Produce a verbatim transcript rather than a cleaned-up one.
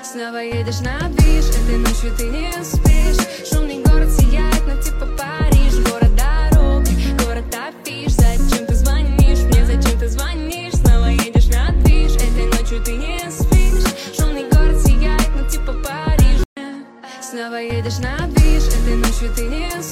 Снова едешь на движ, этой ночью ты не спишь. Шумный город сияет, ну типа Париж. Город дорог, город афиш. Зачем ты звонишь мне, зачем ты звонишь? Снова едешь на движ, этой ночью ты не спишь. Шумный город сияет, ну типа Париж. Снова едешь на движ, этой ночью ты не спишь.